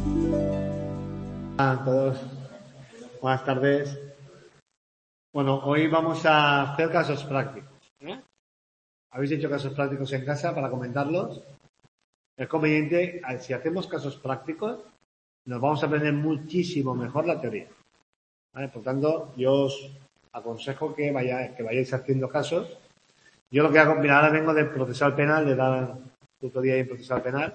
Hola a todos, buenas tardes. Bueno, hoy vamos a hacer casos prácticos. ¿Habéis hecho casos prácticos en casa para comentarlos? Es conveniente, si hacemos casos prácticos, nos vamos a aprender muchísimo mejor la teoría. ¿Vale? Por tanto, yo os aconsejo que vayáis haciendo casos. Yo lo que hago, mira, ahora vengo de procesal penal, de dar tutoría en procesal penal.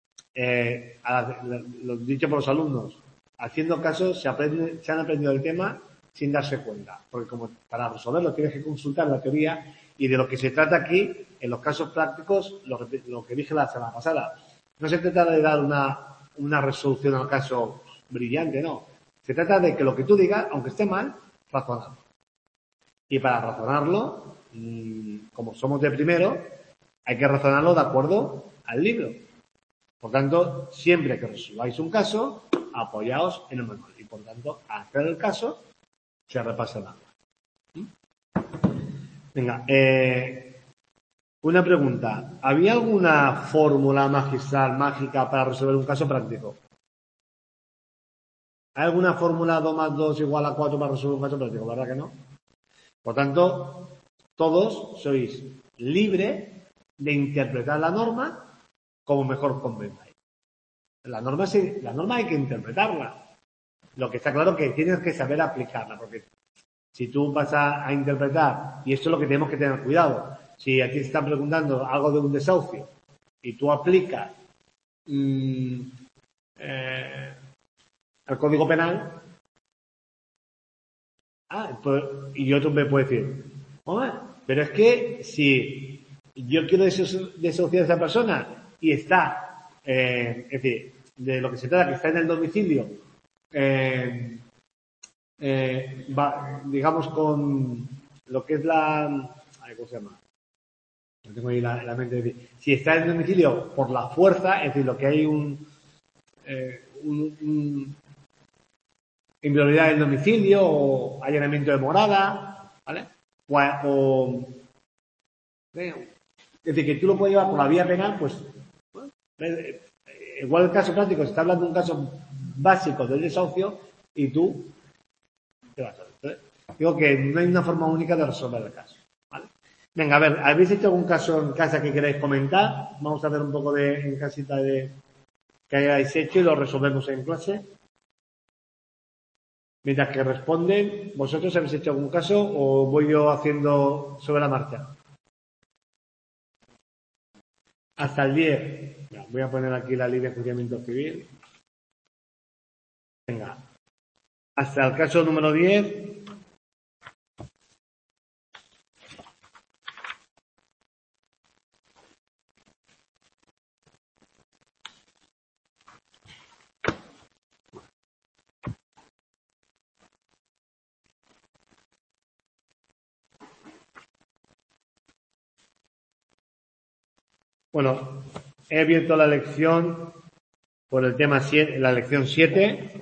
Lo dicho por los alumnos, haciendo casos se han aprendido el tema sin darse cuenta, porque como para resolverlo tienes que consultar la teoría, y de lo que se trata aquí, en los casos prácticos, lo que dije la semana pasada, no se trata de dar una resolución al caso brillante, no. Se trata de que lo que tú digas, aunque esté mal, razonarlo. Y para razonarlo, como somos de primero, hay que razonarlo de acuerdo al libro. Por tanto, siempre que resolváis un caso, apoyaos en el manual. Y por tanto, al hacer el caso, se repasa el manual. Venga, una pregunta. ¿Había alguna fórmula magistral, mágica, para resolver un caso práctico? ¿Hay alguna fórmula 2 más 2 igual a 4 para resolver un caso práctico? ¿Verdad que no? Por tanto, todos sois libres de interpretar la norma como mejor convengáis. La norma hay que interpretarla. Lo que está claro es que tienes que saber aplicarla, porque si tú vas a interpretar, y esto es lo que tenemos que tener cuidado, si a ti te están preguntando algo de un desahucio y tú aplicas el Código Penal, y otro me puede decir, pero es que si yo quiero desahuciar a esa persona y está, es decir, de lo que se trata, que está en el domicilio, digamos con lo que es ¿cómo se llama? No tengo ahí la mente. Es decir, si está en el domicilio por la fuerza, es decir, lo que hay inviolabilidad del domicilio o allanamiento de morada, ¿vale? Es decir, que tú lo puedes llevar por la vía penal, pues igual el caso práctico, se está hablando de un caso básico del desahucio y tú te vas a ver. Digo que no hay una forma única de resolver el caso, ¿vale? Venga, a ver, ¿habéis hecho algún caso en casa que queráis comentar? Vamos a ver un poco en casita que hayáis hecho y lo resolvemos en clase. Mientras que responden, ¿vosotros habéis hecho algún caso o voy yo haciendo sobre la marcha? Hasta el 10. Voy a poner aquí la ley de enjuiciamiento civil. Venga. Hasta el caso número 10. Bueno, he abierto la lección por el tema 7, la lección 7.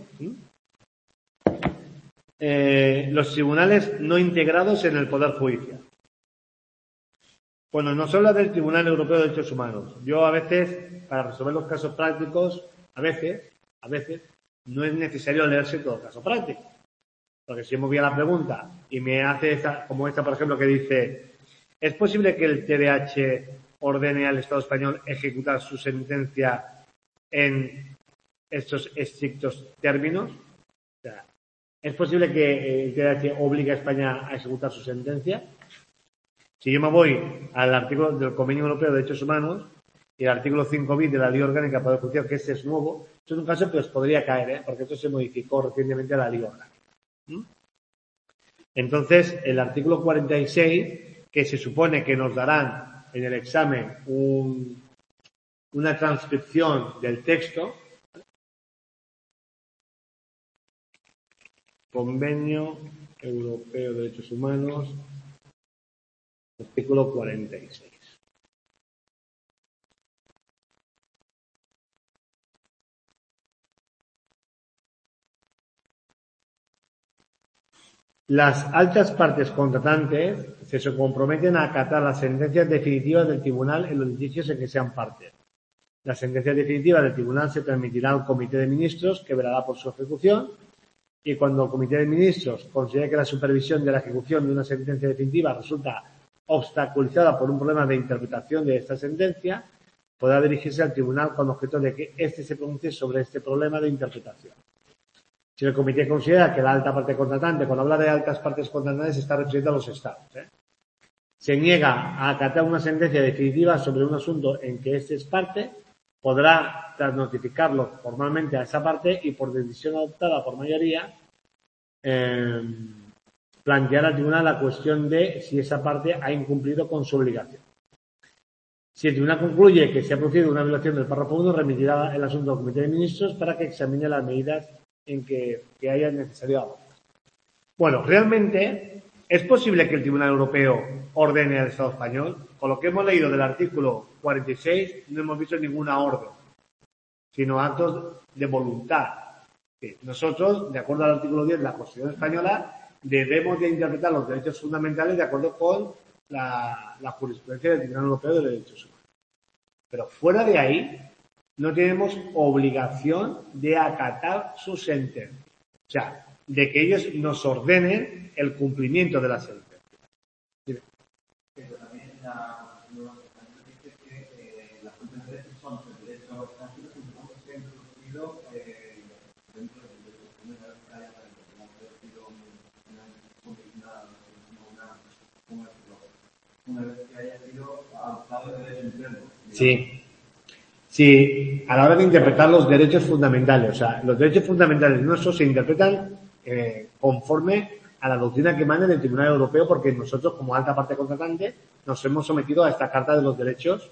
Los tribunales no integrados en el Poder Judicial. Bueno, nos habla del Tribunal Europeo de Derechos Humanos. Yo a veces, para resolver los casos prácticos, a veces, no es necesario leerse todo el caso práctico. Porque si me voy a la pregunta y me hace como esta, por ejemplo, que dice, ¿es posible que el TDH ordene al Estado español ejecutar su sentencia en estos estrictos términos? O sea, ¿es posible que el TDH obligue a España a ejecutar su sentencia? Si yo me voy al artículo del Convenio Europeo de Derechos Humanos y el artículo 5 bis de la Ley Orgánica para el Poder Judicial, que este es nuevo, esto es un caso que os podría caer, porque esto se modificó recientemente a la Ley Orgánica. Entonces, el artículo 46, que se supone que nos darán en el examen una transcripción del texto, Convenio Europeo de Derechos Humanos, artículo 46. Las altas partes contratantes se comprometen a acatar las sentencias definitivas del tribunal en los litigios en que sean partes. La sentencia definitiva del tribunal se transmitirá al Comité de Ministros, que velará por su ejecución, y cuando el Comité de Ministros considere que la supervisión de la ejecución de una sentencia definitiva resulta obstaculizada por un problema de interpretación de esta sentencia, podrá dirigirse al tribunal con objeto de que éste se pronuncie sobre este problema de interpretación. Si el comité considera que la alta parte contratante, cuando habla de altas partes contratantes, se está refiriendo a los estados, se niega a acatar una sentencia definitiva sobre un asunto en que éste es parte, podrá, tras notificarlo formalmente a esa parte y por decisión adoptada por mayoría, plantear al tribunal la cuestión de si esa parte ha incumplido con su obligación. Si el tribunal concluye que se ha producido una violación del párrafo 1, remitirá el asunto al Comité de Ministros para que examine las medidas en que haya necesario adoptar. Bueno, realmente es posible que el Tribunal Europeo ordene al Estado español. Con lo que hemos leído del artículo 46 no hemos visto ninguna orden, sino actos de voluntad. Nosotros, de acuerdo al artículo 10 de la Constitución española, debemos de interpretar los derechos fundamentales de acuerdo con la jurisprudencia del Tribunal Europeo de Derechos Humanos. Pero fuera de ahí, no tenemos obligación de acatar su sentencia. O sea, de que ellos nos ordenen el cumplimiento de la sentencia. Dime. Pero también los dice que las fuentes de derechos son el derecho extranjero que supongo que se ha introducido dentro del derecho español que haya sido una vez que haya sido adoptado el derecho interno. Sí. Sí, a la hora de interpretar los derechos fundamentales, o sea, los derechos fundamentales nuestros se interpretan conforme a la doctrina que emana del Tribunal Europeo, porque nosotros, como alta parte contratante, nos hemos sometido a esta Carta de los Derechos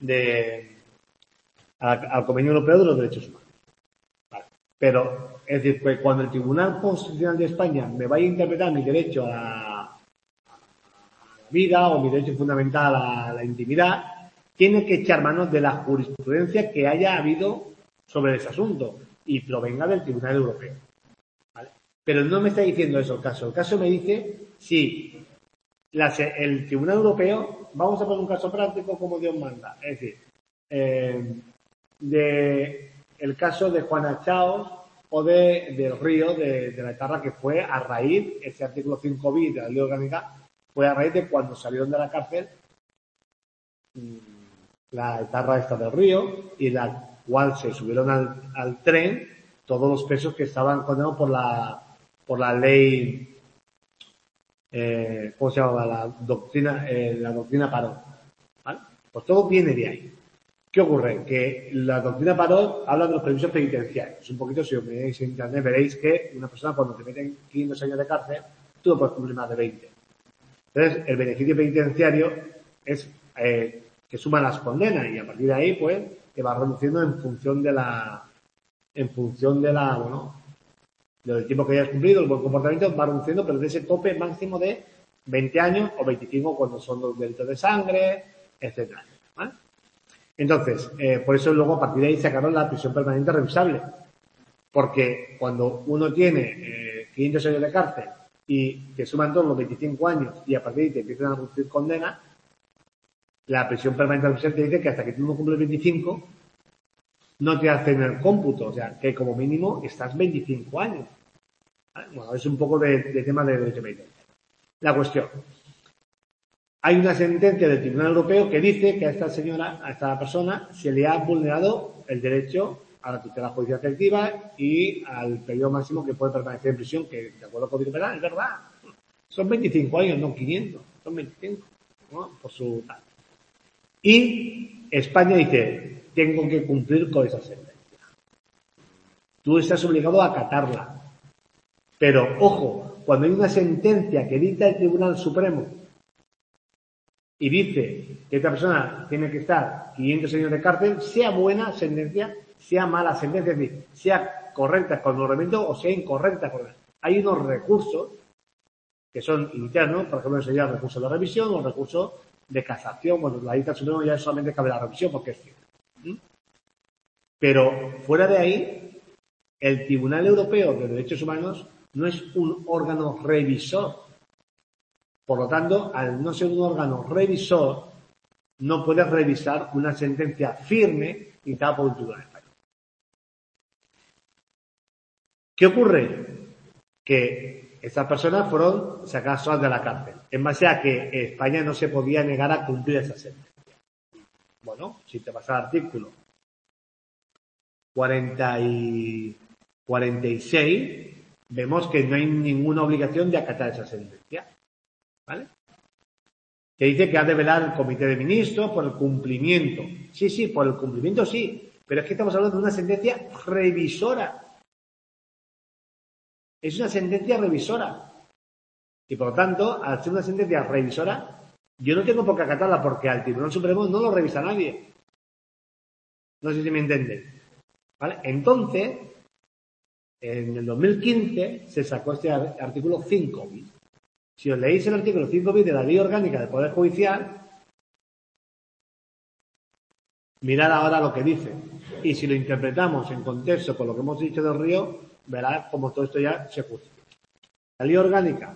al Convenio Europeo de los Derechos Humanos. Vale. Pero, es decir, pues cuando el Tribunal Constitucional de España me vaya a interpretar mi derecho a la vida o mi derecho fundamental a la intimidad, tiene que echar manos de la jurisprudencia que haya habido sobre ese asunto y provenga del Tribunal Europeo. ¿Vale? Pero no me está diciendo eso el caso. El caso me dice si el Tribunal Europeo, vamos a poner un caso práctico como Dios manda, es decir, el caso de Juana Chaos o del Río de la Etarra, que fue a raíz, ese artículo 5 bis de la Ley Orgánica, fue a raíz de cuando salieron de la cárcel la etarra esta del Río, y la cual se subieron al tren todos los presos que estaban condenados por la ley, ¿cómo se llamaba? La doctrina Parot. ¿Vale? Pues todo viene de ahí. ¿Qué ocurre? Que la doctrina Parot habla de los permisos penitenciarios. Un poquito, si os veis en internet, veréis que una persona cuando te meten 500 años de cárcel, tú no puedes cumplir más de 20. Entonces, el beneficio penitenciario es que suman las condenas y a partir de ahí, pues, que va reduciendo en función de del tiempo que hayas cumplido, el buen comportamiento va reduciendo, pero de ese tope máximo de 20 años o 25 cuando son los delitos de sangre, etcétera. ¿Vale? Entonces, por eso luego a partir de ahí sacaron la prisión permanente revisable. Porque cuando uno tiene 500 años de cárcel y te suman todos los 25 años y a partir de ahí te empiezan a reducir condena, la prisión permanente revisable te dice que hasta que tú no cumples 25 no te hacen el cómputo, o sea, que como mínimo estás 25 años. ¿Vale? Bueno, es un poco de tema de derecho penitenciario. La cuestión. Hay una sentencia del Tribunal Europeo que dice que a esta persona se le ha vulnerado el derecho a la tutela judicial efectiva y al periodo máximo que puede permanecer en prisión, que de acuerdo con el Código Penal, es verdad. Son 25 años, no 500, son 25, ¿no? Por su tal. Y España dice, tengo que cumplir con esa sentencia. Tú estás obligado a acatarla. Pero, ojo, cuando hay una sentencia que dicta el Tribunal Supremo y dice que esta persona tiene que estar 500 años de cárcel, sea buena sentencia, sea mala sentencia, es decir, sea correcta con el reglamento o sea incorrecta con el. Hay unos recursos que son internos, por ejemplo, sería el recurso de revisión o el recurso de casación. Bueno, la dicta suprema ya solamente cabe la revisión porque es cierto. Pero fuera de ahí, el Tribunal Europeo de Derechos Humanos no es un órgano revisor. Por lo tanto, al no ser un órgano revisor, no puede revisar una sentencia firme dictada por un tribunal español. ¿Qué ocurre? Que estas personas fueron sacadas solas de la cárcel, en base a que España no se podía negar a cumplir esa sentencia. Bueno, si te vas al artículo 46, vemos que no hay ninguna obligación de acatar esa sentencia. ¿Vale? Que dice que ha de velar el Comité de Ministros por el cumplimiento. Sí, por el cumplimiento sí, pero es que estamos hablando de una sentencia revisora. Es una sentencia revisora. Y por lo tanto, al ser una sentencia revisora, yo no tengo por qué acatarla porque al Tribunal Supremo no lo revisa nadie. No sé si me entienden. ¿Vale? Entonces, en el 2015 se sacó este artículo 5 bis. Si os leéis el artículo 5 bis de la Ley Orgánica del Poder Judicial, mirad ahora lo que dice. Y si lo interpretamos en contexto con lo que hemos dicho del Río, verás cómo todo esto ya se justifica. La Ley Orgánica.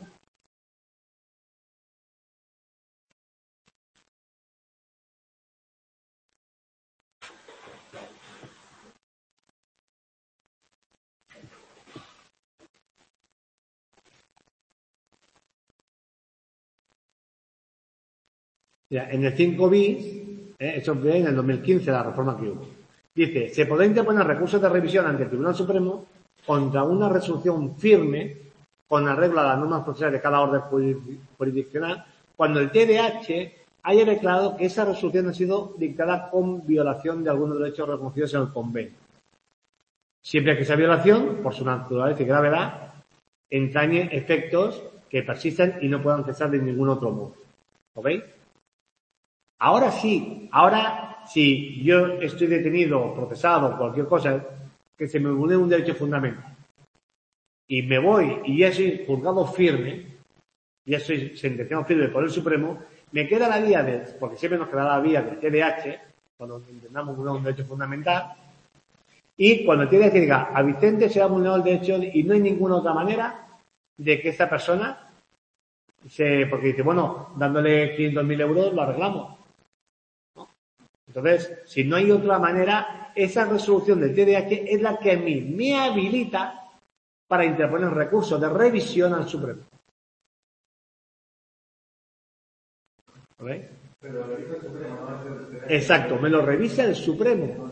Ya, en el 5 bis, eso fue en el 2015, la reforma que hubo. Dice, se podrá interponer recursos de revisión ante el Tribunal Supremo contra una resolución firme con arreglo a las normas procesales de cada orden jurisdiccional cuando el TDH haya declarado que esa resolución ha sido dictada con violación de algunos derechos reconocidos en el convenio. Siempre que esa violación, por su naturaleza y gravedad, entrañe efectos que persistan y no puedan cesar de ningún otro modo. ¿Lo veis? Ahora sí, si yo estoy detenido, procesado, cualquier cosa, que se me vulnere un derecho fundamental, y me voy y ya soy juzgado firme, ya soy sentenciado firme por el Supremo, me queda la vía porque siempre nos queda la vía del TDH, cuando intentamos vulnerar un derecho fundamental, y cuando el TDH diga, a Vicente se ha vulnerado el derecho y no hay ninguna otra manera de que esta persona porque dice, bueno, dándole 500.000 euros lo arreglamos. Entonces, si no hay otra manera, esa resolución del TDH es la que a mí me habilita para interponer recursos de revisión al Supremo. ¿Okay? Pero lo revisa el Supremo, no el TDH. Exacto, me lo revisa el Supremo.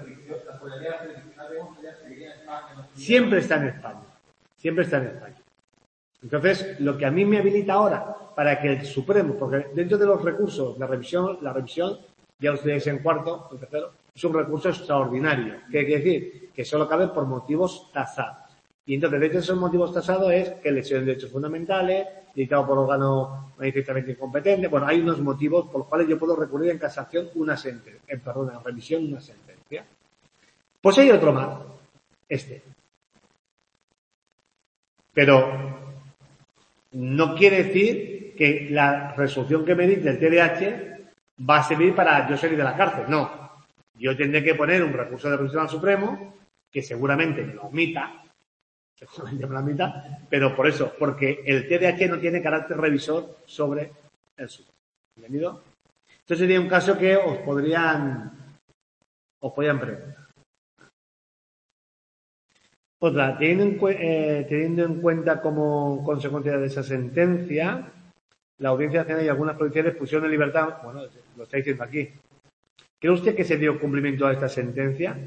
Siempre está en España. Siempre está en España. Entonces, lo que a mí me habilita ahora para que el Supremo, porque dentro de los recursos de revisión, la revisión, ya ustedes en cuarto, en tercero, es un recurso extraordinario. ¿Qué quiere decir? Que solo cabe por motivos tasados. Y entonces, dentro de esos motivos tasados es que lesión de derechos fundamentales, dictado por órgano manifestamente incompetente. Bueno, hay unos motivos por los cuales yo puedo recurrir en casación en revisión una sentencia. Pues hay otro más, Pero no quiere decir que la resolución que me dicte el TDH va a servir para yo salir de la cárcel. No. Yo tendré que poner un recurso de revisión al Supremo, que seguramente me lo admita, pero por eso, porque el TDH no tiene carácter revisor sobre el Supremo. ¿Entendido? Entonces sería un caso que os podrían preguntar. Otra, teniendo en cuenta como consecuencia de esa sentencia, la Audiencia Nacional y algunas provinciales pusieron en libertad, bueno, lo está diciendo aquí. ¿Cree usted que se dio cumplimiento a esta sentencia?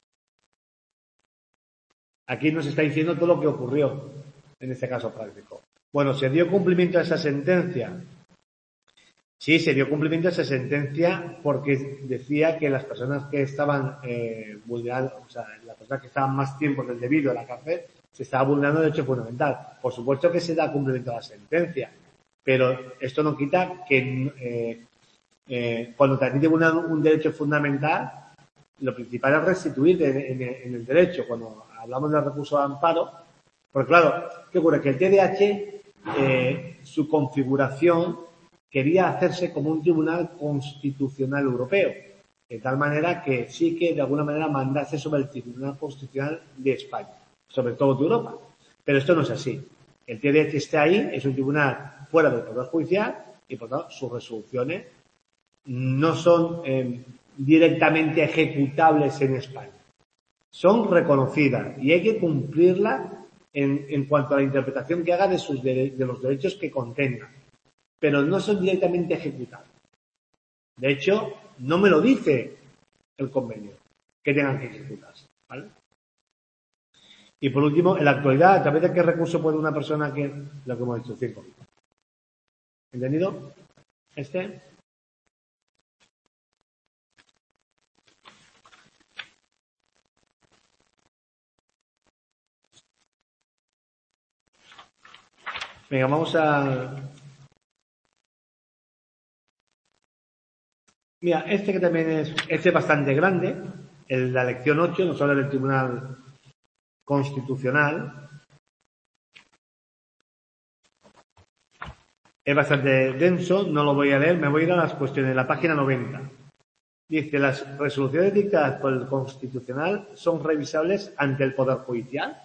Aquí nos está diciendo todo lo que ocurrió en este caso práctico. Bueno, ¿se dio cumplimiento a esa sentencia? Sí, se dio cumplimiento a esa sentencia porque decía que las personas que estaban vulnerando, o sea, las personas que estaban más tiempo del debido en la cárcel, se estaba vulnerando el derecho fundamental. Por supuesto que se da cumplimiento a la sentencia, pero esto no quita que cuando te admite un derecho fundamental, lo principal es restituir en el derecho. Cuando hablamos del recurso de amparo, porque claro, ¿qué ocurre? Que el TDH, su configuración quería hacerse como un tribunal constitucional europeo, de tal manera que sí que de alguna manera mandase sobre el Tribunal Constitucional de España, sobre todo de Europa. Pero esto no es así. El TDH está ahí, es un tribunal fuera del Poder Judicial y por tanto sus resoluciones no son directamente ejecutables en España. Son reconocidas y hay que cumplirlas en cuanto a la interpretación que haga de los derechos que contengan, pero no son directamente ejecutables. De hecho, no me lo dice el convenio que tengan que ejecutarse, ¿vale? Y por último, en la actualidad, ¿a través de qué recurso puede una persona que, lo que hemos dicho, 5? ¿Entendido? Venga, vamos a... Mira, que también es bastante grande, la lección 8, nos habla del Tribunal Constitucional. Es bastante denso, no lo voy a leer, me voy a ir a las cuestiones, la página 90. Dice, las resoluciones dictadas por el Constitucional son revisables ante el Poder Judicial.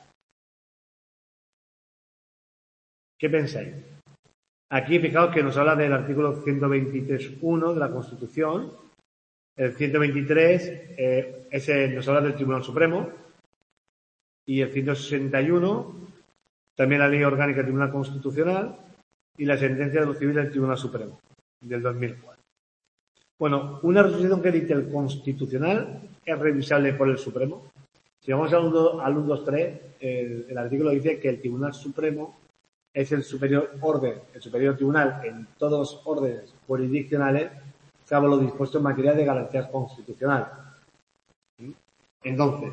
¿Qué pensáis? Aquí, fijaos que nos habla del artículo 123.1 de la Constitución. El 123 nos habla del Tribunal Supremo. Y el 161, también la Ley Orgánica del Tribunal Constitucional. Y la sentencia de lo civil del Tribunal Supremo, del 2004. Bueno, una resolución que dicte el Constitucional es revisable por el Supremo. Si vamos al 123, el artículo dice que el Tribunal Supremo es el superior orden, el superior tribunal en todos los órdenes jurisdiccionales, salvo lo dispuesto en materia de garantías constitucionales. Entonces,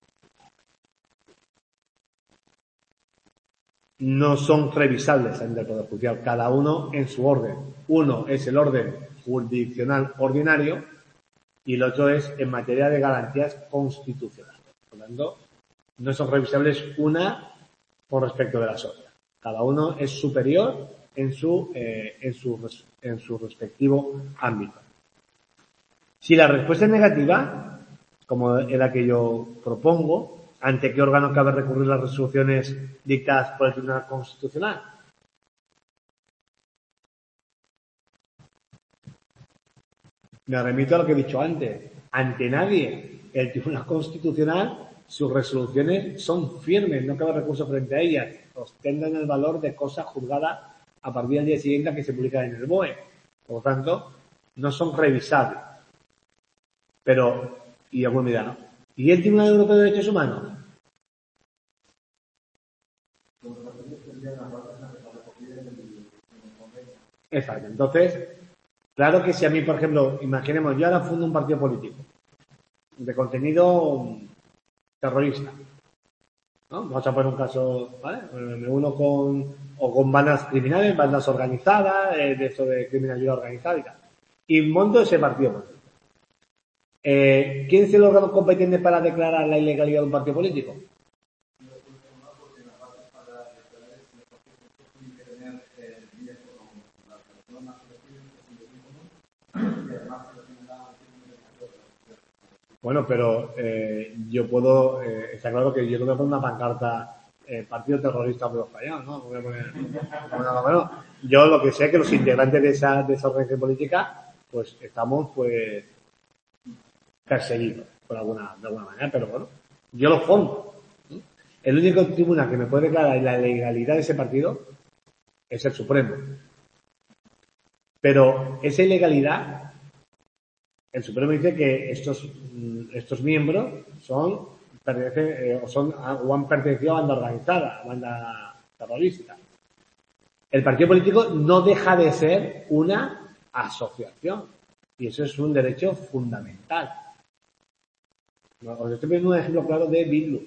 no son revisables ante el Poder Judicial, cada uno en su orden. Uno es el orden jurisdiccional ordinario y el otro es en materia de garantías constitucionales. Por lo tanto, no son revisables una por respecto de las otras. Cada uno es superior en su respectivo ámbito. Si la respuesta es negativa, como es la que yo propongo, ¿ante qué órgano cabe recurrir las resoluciones dictadas por el Tribunal Constitucional? Me remito a lo que he dicho antes. Ante nadie. El Tribunal Constitucional, sus resoluciones son firmes, no cabe recurso frente a ellas. Ostentan el valor de cosa juzgada a partir del día siguiente a que se publica en el BOE. Por lo tanto, no son revisables. Pero, y alguno me dirá, ¿no? ¿Y el Tribunal Europeo de Derechos Humanos? Exacto. Entonces, claro que si a mí, por ejemplo, imaginemos, yo ahora fundo un partido político de contenido terrorista, ¿no? Vamos a poner un caso, ¿vale? Me uno con bandas criminales, bandas organizadas, de eso de criminalidad organizada y tal. Y monto ese partido político. ¿Quién es el órgano competente para declarar la ilegalidad de un partido político? Bueno, pero yo puedo, está claro que yo no voy a poner una pancarta partido terrorista por español, ¿no? Voy a poner, bueno, yo lo que sé es que los integrantes de esa organización política, pues estamos pues perseguidos de alguna manera, pero bueno, yo lo fondo. El único tribunal que me puede declarar la legalidad de ese partido es el Supremo. Pero esa ilegalidad, el Supremo dice que estos miembros pertenecen o han pertenecido a banda organizada, a banda terrorista. El partido político no deja de ser una asociación y eso es un derecho fundamental. Os estoy poniendo un ejemplo claro de Bildu.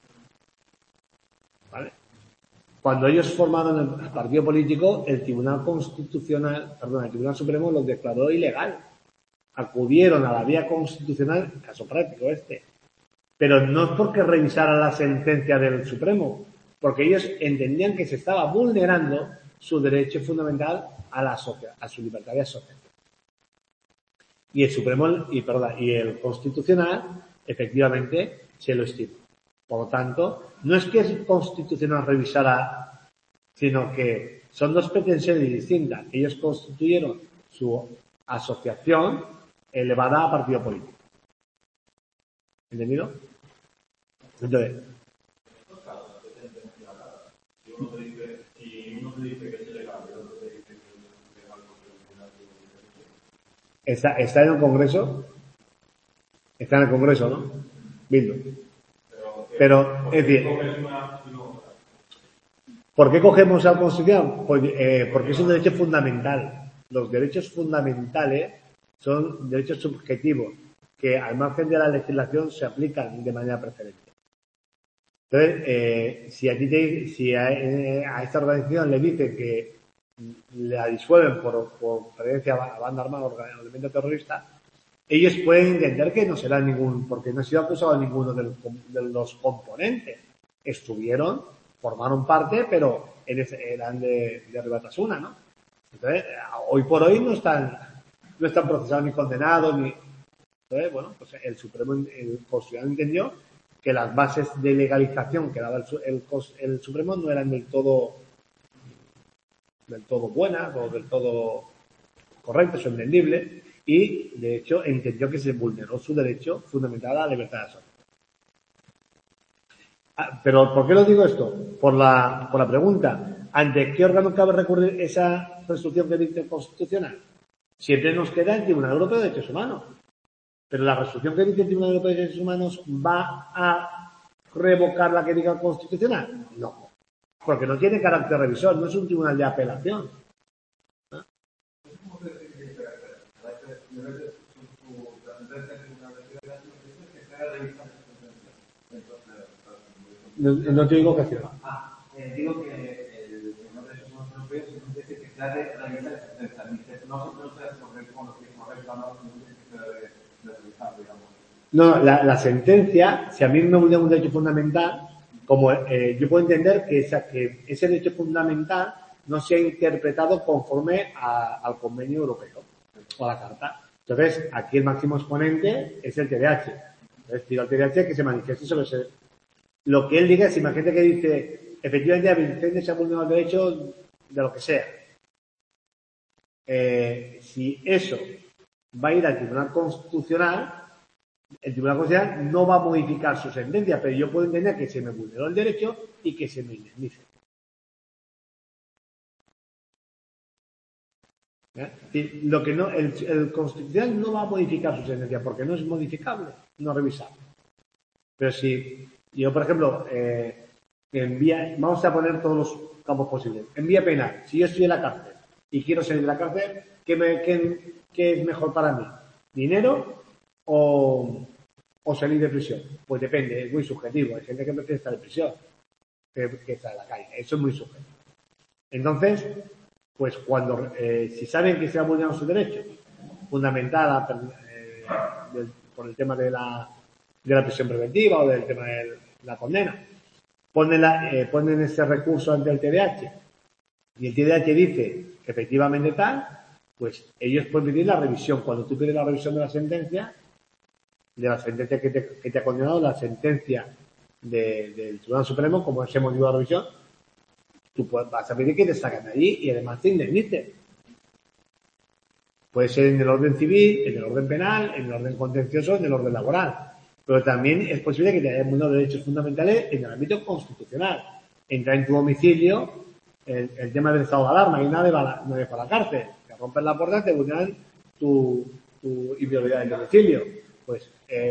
¿Vale? Cuando ellos formaron el partido político, el Tribunal Supremo los declaró ilegal. Acudieron a la vía constitucional, caso práctico pero no es porque revisara la sentencia del Supremo, porque ellos entendían que se estaba vulnerando su derecho fundamental a su libertad de asociación. Y el Supremo, y el Constitucional, efectivamente, se lo estimó. Por lo tanto, no es que el Constitucional revisara, sino que son dos pretensiones distintas. Ellos constituyeron su asociación elevada a partido político. ¿Entendido? Entonces, está en el Congreso. Está en el Congreso, ¿no? Bildu. Pero, es decir, ¿por qué cogemos la Constitución? Porque es un derecho fundamental. Los derechos fundamentales son derechos subjetivos que, al margen de la legislación, se aplican de manera preferente. Entonces, si a esta organización le dicen que la disuelven por pertenencia a banda armada o elemento terrorista, ellos pueden entender que no será porque no ha sido acusado ninguno de los componentes. Formaron parte, pero eran de Batasuna, ¿no? Entonces, hoy por hoy no están procesados ni condenados, entonces, bueno, pues el Constitucional entendió que las bases de legalización que daba el Supremo no eran del todo buenas o del todo correctas o entendibles, y de hecho entendió que se vulneró su derecho fundamental a la libertad de asociación. Pero ¿por qué lo digo esto? Por la pregunta, ¿ante qué órgano cabe recurrir esa resolución que dice constitucional? Siempre nos queda el Tribunal Europeo de Derechos Humanos. Pero la resolución que dice el Tribunal Europeo de Derechos Humanos ¿va a revocar la que diga constitucional? No. Porque no tiene carácter revisor, no es un tribunal de apelación. No te digo que cierra. Digo que el Tribunal de Derechos Humanos Europeos dice que se ha de revisar esa sentencia. No se es correcto, no es correcto, no dice que se debe de revisar, digamos. No, la sentencia, si a mí me vulnera un derecho fundamental, como yo puedo entender que ese derecho fundamental no sea interpretado conforme al convenio europeo o a la carta. Entonces, aquí el máximo exponente es el TDH. Entonces, pido al TDH que se manifieste sobre lo que él diga. Si imagínate que dice, efectivamente, a Vicente se ha vulnerado el derecho de lo que sea. Si eso va a ir al Tribunal Constitucional, el Tribunal Constitucional no va a modificar su sentencia, pero yo puedo entender que se me vulneró el derecho y que se me indemnice. Lo que no, el Constitucional no va a modificar su sentencia porque no es modificable, no revisable. Pero si yo, por ejemplo, vamos a poner todos los campos posibles. En vía penal, si yo estoy en la cárcel y quiero salir de la cárcel, ¿qué es mejor para mí? ¿Dinero o salir de prisión? Pues depende, es muy subjetivo. Hay gente que prefiere estar en prisión que estar en la calle. Eso es muy subjetivo. Entonces, pues si saben que se ha vulnerado su derecho, fundamentada por el tema de la prisión preventiva o del tema de la condena, ponen ese recurso ante el TDH y el TDH dice que efectivamente tal, pues ellos pueden pedir la revisión. Cuando tú pides la revisión de la sentencia que te ha condenado, la sentencia del Tribunal Supremo, como ese motivo de revisión, tú vas a pedir que te saquen de allí y además te indemnicen. Puede ser en el orden civil, en el orden penal, en el orden contencioso, en el orden laboral. Pero también es posible que te hayan vulnerado derechos fundamentales en el ámbito constitucional. Entrar en tu domicilio, el tema del estado de alarma, y nadie va a la cárcel. Te rompen la puerta, te vulneran tu inviolabilidad del domicilio. Pues,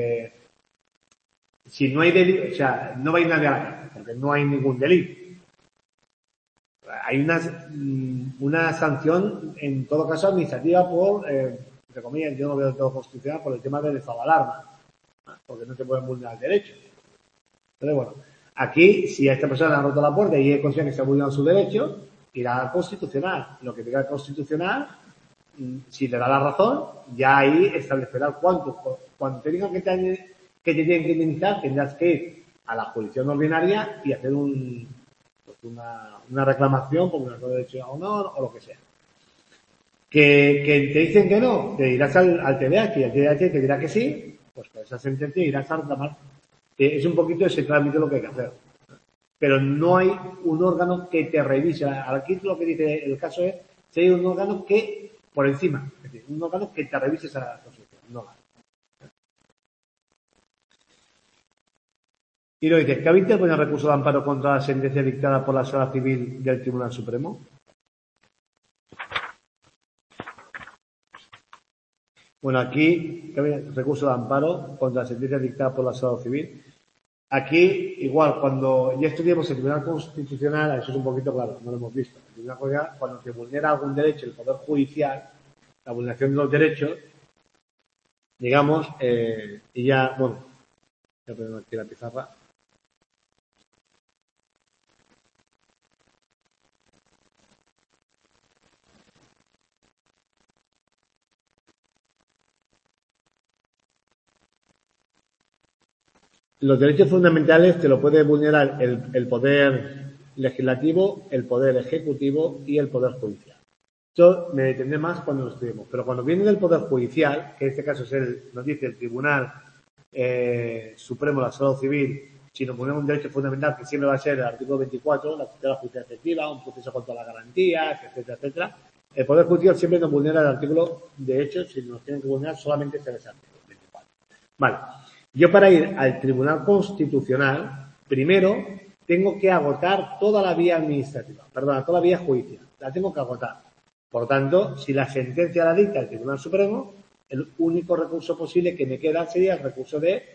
si no hay delito, o sea, no va a ir nadie a la cárcel, porque no hay ningún delito. Hay una sanción, en todo caso, administrativa por, entre comillas, yo no veo todo constitucional, por el tema del estado de alarma, porque no te pueden vulnerar el derecho. Entonces, bueno, aquí, si a esta persona le ha roto la puerta y es consciente que se ha vulnerado su derecho, irá al Constitucional. Lo que diga el Constitucional, si le da la razón, ya ahí establecerá cuánto. Cuando te digan que te tienen que indemnizar, tendrás que ir a la jurisdicción ordinaria y hacer una reclamación por un acto de derecho a honor o lo que sea. Que te dicen que no, te irás al TDH y el TDH te dirá que sí, pues con esa sentencia irás a reclamar. Es un poquito ese trámite lo que hay que hacer. Pero no hay un órgano que te revise. Aquí lo que dice el caso es si hay un órgano que, por encima, es decir, un órgano que te revise esa resolución. no la hay. Y lo dice, ¿cabe interponer recurso de amparo contra la sentencia dictada por la Sala Civil del Tribunal Supremo? Bueno, aquí cabe recurso de amparo contra la sentencia dictada por la Sala Civil. Aquí, igual, cuando ya estudiamos el Tribunal Constitucional, eso es un poquito claro, no lo hemos visto. El Tribunal Constitucional, cuando se vulnera algún derecho, el Poder Judicial, la vulneración de los derechos, digamos, y ya, bueno, ya ponemos aquí la pizarra. Los derechos fundamentales te lo puede vulnerar el Poder Legislativo, el Poder Ejecutivo y el Poder Judicial. Esto me detendré más cuando lo estudiemos. Pero cuando viene del Poder Judicial, que en este caso nos dice el Tribunal Supremo, la Sala Civil, si nos ponemos un derecho fundamental, que siempre va a ser el artículo 24, la tutela judicial efectiva, un proceso contra las garantías, etcétera, etcétera. El Poder Judicial siempre nos vulnera el artículo, de hecho, si nos tienen que vulnerar solamente ese artículo 24. Vale. Yo para ir al Tribunal Constitucional, primero tengo que agotar toda la vía administrativa, toda la vía judicial, la tengo que agotar. Por tanto, si la sentencia la dicta el Tribunal Supremo, el único recurso posible que me queda sería el recurso de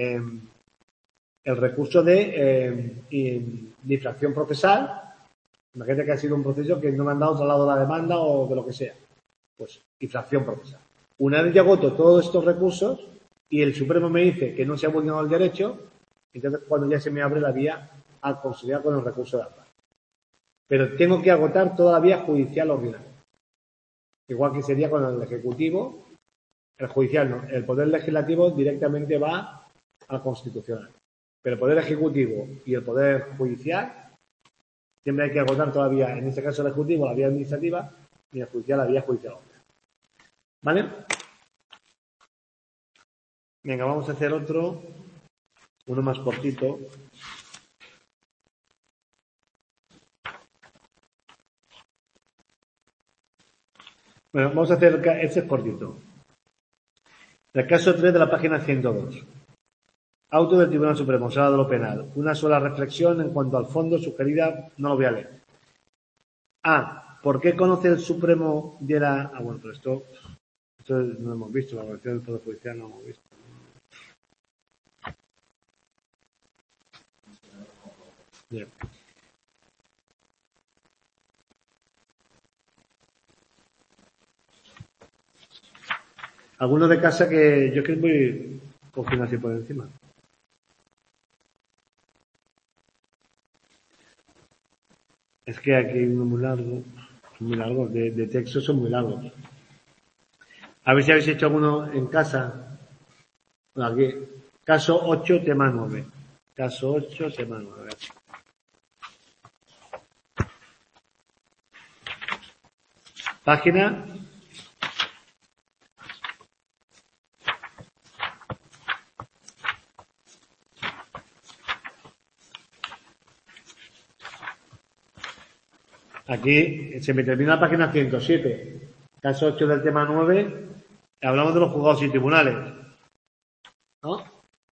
infracción procesal. Imagínate que ha sido un proceso que no me han dado traslado de la demanda o de lo que sea. Pues infracción procesal. Una vez que agoto todos estos recursos, y el Supremo me dice que no se ha vulnerado el derecho, entonces cuando ya se me abre la vía al conciliar con el recurso de amparo. Pero tengo que agotar toda la vía judicial ordinaria. Igual que sería con el Ejecutivo, el judicial no, el Poder Legislativo directamente va al Constitucional. Pero el Poder Ejecutivo y el Poder Judicial siempre hay que agotar todavía, en este caso el Ejecutivo, la vía administrativa y el Judicial la vía judicial ordinaria. ¿Vale? Venga, vamos a hacer uno más cortito. Bueno, vamos a hacer, este es cortito. El caso 3 de la página 102. Auto del Tribunal Supremo, Sala de lo Penal. Una sola reflexión en cuanto al fondo sugerida, no lo voy a leer. ¿Por qué conoce el Supremo de la... bueno, pero esto no lo hemos visto, la evaluación del Poder Judicial no lo hemos visto. Bien. Alguno de casa que yo creo que voy cogiendo así por encima. Es que aquí hay uno muy largo, de texto son muy largos. A ver si habéis hecho alguno en casa. Bueno, aquí, caso 8, tema 9. Caso 8, tema 9. Página. Aquí se me termina la página 107. Caso 8 del tema 9. Hablamos de los juzgados y tribunales. ¿No?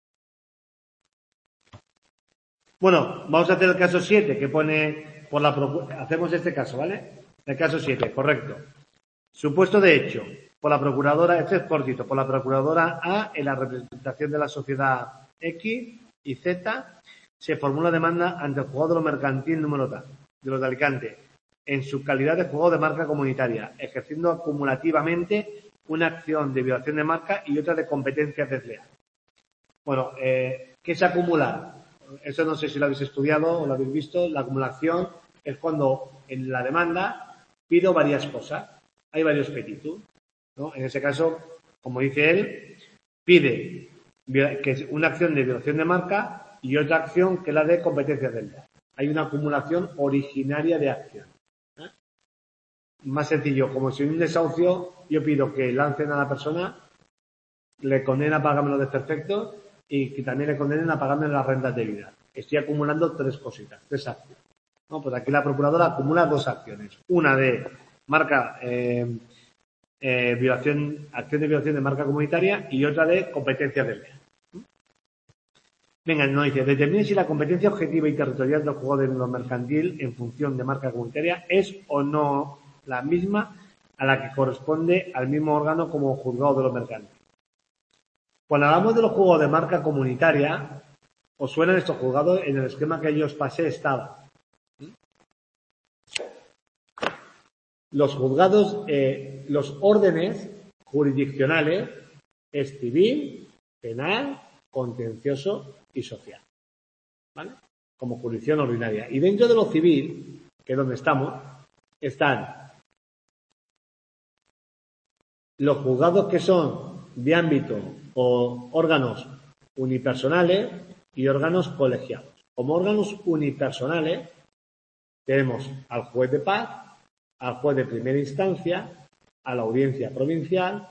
Bueno, vamos a hacer el caso 7 que pone por la hacemos este caso, ¿vale? El caso 7, correcto. Supuesto de hecho, por la procuradora, este es cortito, por la procuradora A, en la representación de la sociedad X y Z, se formula demanda ante el juzgado de lo mercantil número tal, de los de Alicante, en su calidad de juzgado de marca comunitaria, ejerciendo acumulativamente una acción de violación de marca y otra de competencia desleal. Bueno, ¿qué es acumular? Eso no sé si lo habéis estudiado o lo habéis visto. La acumulación es cuando en la demanda pido varias cosas. Hay varios petitus, ¿no? En ese caso, como dice él, pide que es una acción de violación de marca y otra acción que es la de competencia desleal. Hay una acumulación originaria de acción. Más sencillo, como si en un desahucio yo pido que lancen a la persona, le condenen a pagarme los desperfectos y que también le condenen a pagarme las rentas de vida. Estoy acumulando tres cositas, tres acciones. ¿No? Pues aquí la procuradora acumula dos acciones. Una de marca acción de violación de marca comunitaria y otra de competencia desleal. Venga, nos dice, determine si la competencia objetiva y territorial del juzgado de lo mercantil en función de marca comunitaria es o no la misma a la que corresponde al mismo órgano como juzgado de lo mercantil. Cuando hablamos de los juzgados de marca comunitaria, os suenan estos juzgados, en el esquema que yo os pasé estaba. Los juzgados, los órdenes jurisdiccionales es civil, penal, contencioso y social, ¿vale? Como jurisdicción ordinaria. Y dentro de lo civil, que es donde estamos, están los juzgados que son de ámbito o órganos unipersonales y órganos colegiados. Como órganos unipersonales tenemos al juez de paz, al juez de primera instancia, a la audiencia provincial,